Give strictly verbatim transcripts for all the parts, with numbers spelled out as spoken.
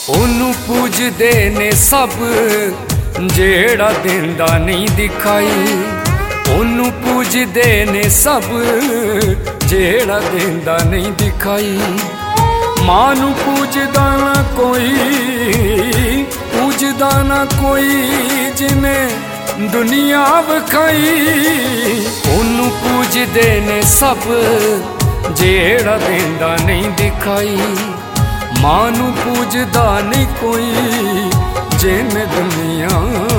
ओनू पूजदे ने सब जेड़ा देंदा नहीं दिखाई। ओनू पूजदे ने सब जेड़ा देंदा नहीं दिखाई। मां नू पूजदा ना कोई, पूजदा ना कोई जिन्हें दुनिया विखाई। ओनू पूजदे ने सब जेड़ा देंदा नहीं दिखाई। मां नू पूजदा नहीं कोई जिन्हें दुनिया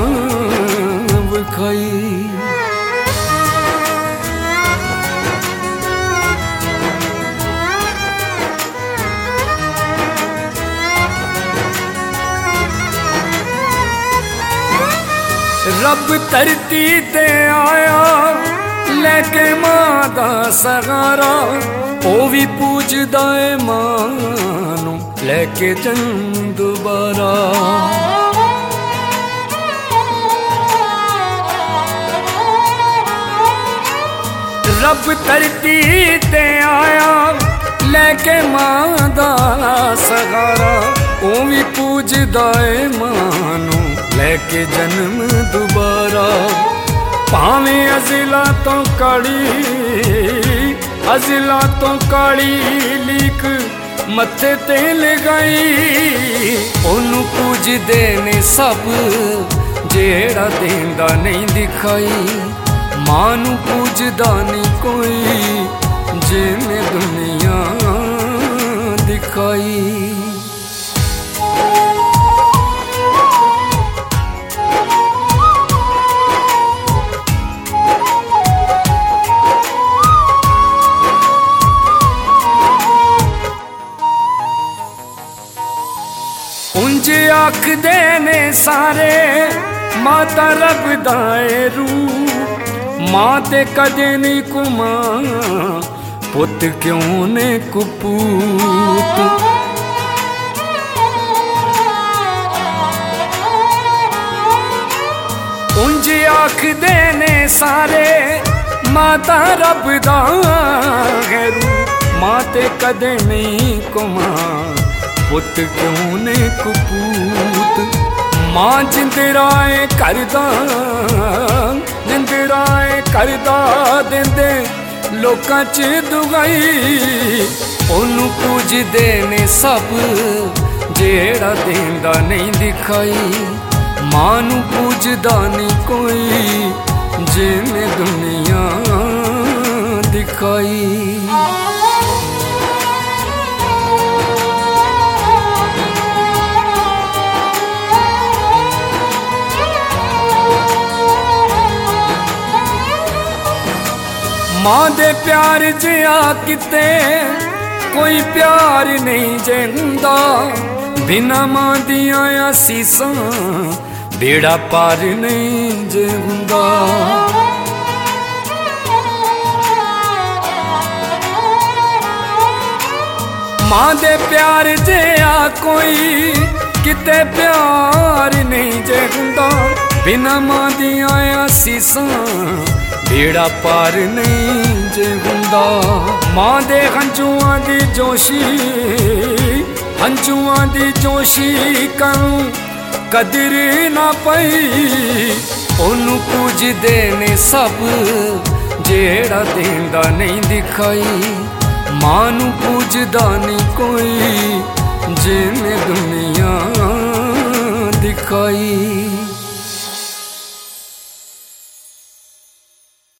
विखाई। रब धरती ते आया लेके मां दा सहारा। ओ भी पूजदा है मां नू लेके जन्म दोबारा। रब धरती ते आया लेके मां दा सहारा। ओ भी पूजदा है मां नू लेके जन्म दोबारा। भावें अज़िला तो काली, अज़िला तो काली लीक मत्थे ते लगाई। ओनू पूजदे ने सब जेड़ा देंदा नहीं दिखाई। मां नू पूजदा नहीं कोई जिन्हें दुनिया दिखाई। उंज आखदे ने सारे माता रब दा ए रूप। मां ते कदे नहीं कुमा पुत क्यों ने कुपूत। उंज आखदे ने सारे माता रब दा ए रूप। मां ते कदे नहीं कुमा पुत क्यों ने कपूत। मां जिंदराए करदा, जिंदराए करदा देंदे लोकां च दुआई। ओनू पूजदे ने सब जेड़ा देंदा नहीं दिखाई। मां नू पूजदा नहीं कोई जिन्हें दुनिया दिखाई। मां दे प्यार जिया किते कोई प्यार नहीं जे हुंदा। बिना मां दियां असीसां बेड़ा पार नहीं जे हुंदा। मां दे प्यार जिया कोई किते प्यार नहीं जे हुंदा। बिना मां दियां असीसां बेड़ा पार नहीं जे हुंदा। मां दे हंझुआं दी जोशी, हंझुआं दी जोशी करूं कदर ना पई। ओनू पूजदे ने सब जेड़ा देंदा नहीं दिखाई। मां नू पूजदा नहीं कोई जिन्हें दुनिया दिखाई।